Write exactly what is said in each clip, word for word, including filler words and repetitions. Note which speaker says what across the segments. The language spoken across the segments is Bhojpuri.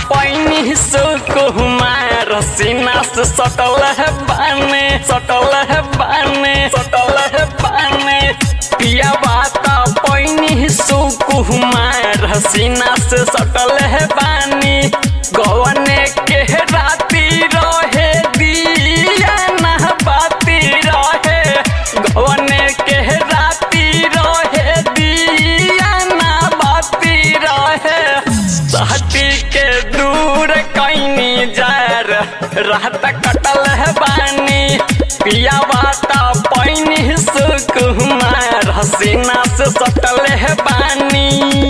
Speaker 1: पैनी सुकुमार सीना से सटल है बाने सटल है बाने सटल है बाने पिया बाता पैनी सुकुमार सीना से सटल है बानी गवने के राती रहे दिया ना बाती रहे गवने के राती रहे दिया ना बाती रहे सहती के दूर कैनी जार रात कटल है बानी पिया बाता पैनी सुकुमार हसीना से सटल है बानी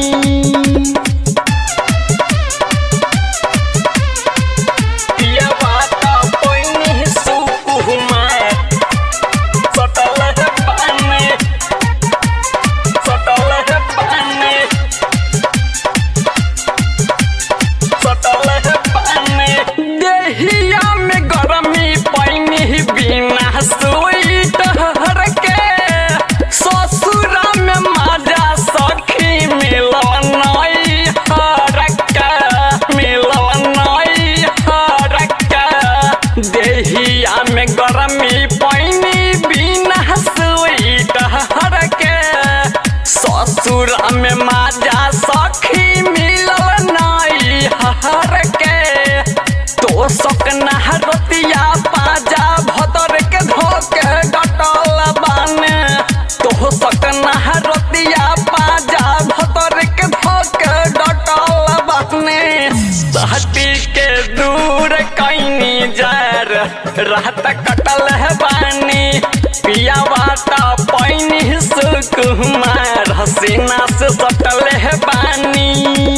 Speaker 1: देहिया में गरमी पैनी बिना स्वेटर के ससुरा में माजा सखी मिलल नहीं हर के तो सकना रतिया पाजा भतर के धोके डटल बाने तो सकना रतिया पाजा भतर के धोके डटल बाने सहती के दूर कैनी जार रात कटल है बानी पिया बाता पैनी सुकुमार हसीना से सटल है बानी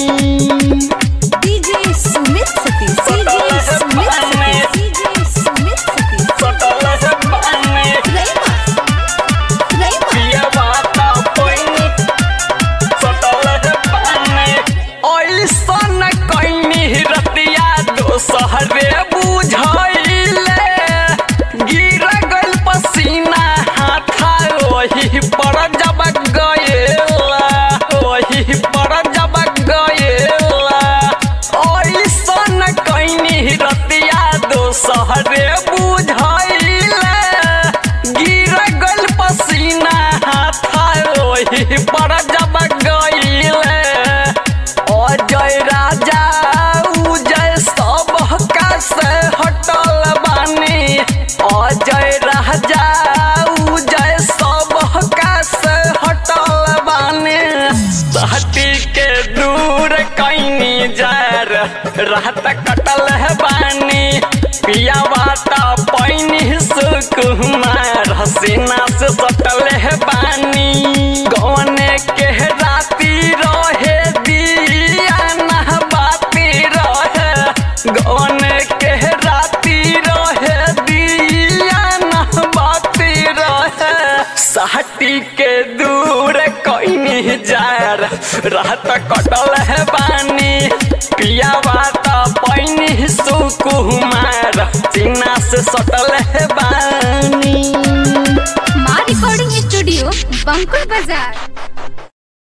Speaker 2: DJ Sumit Satish DJ Sumit Satish DJ Sumit Satish
Speaker 1: सटल है बानी
Speaker 2: रईमा रईमा
Speaker 1: पिया बाता पैनी सटल है बानी ऐसन कैनी रतिया दोसहरे वही पर जब गएला वही पर जब गएला ऐसन कैनी रतिया दोसहरे बुझैले गिर गल पसीना हाथ वही पर जब गएले अजय राजा उजय सब का से हटल बानी अजय राजा सहती के दूर कैनी जार रात कटल है बानी पिया बाता पैनी सुकुमार हसीना से सटल है बानी गवने के राती रहे दिया ना बाती रहे गवने के राती रहे दिया ना बाती रहे सहती के दूर कैनी जार रात कटल है बानी पिया बाता पैनी सुकुमार सीना से सटल है बानी
Speaker 2: मां रिकॉर्डिंग स्टूडियो बंकुल बाजार।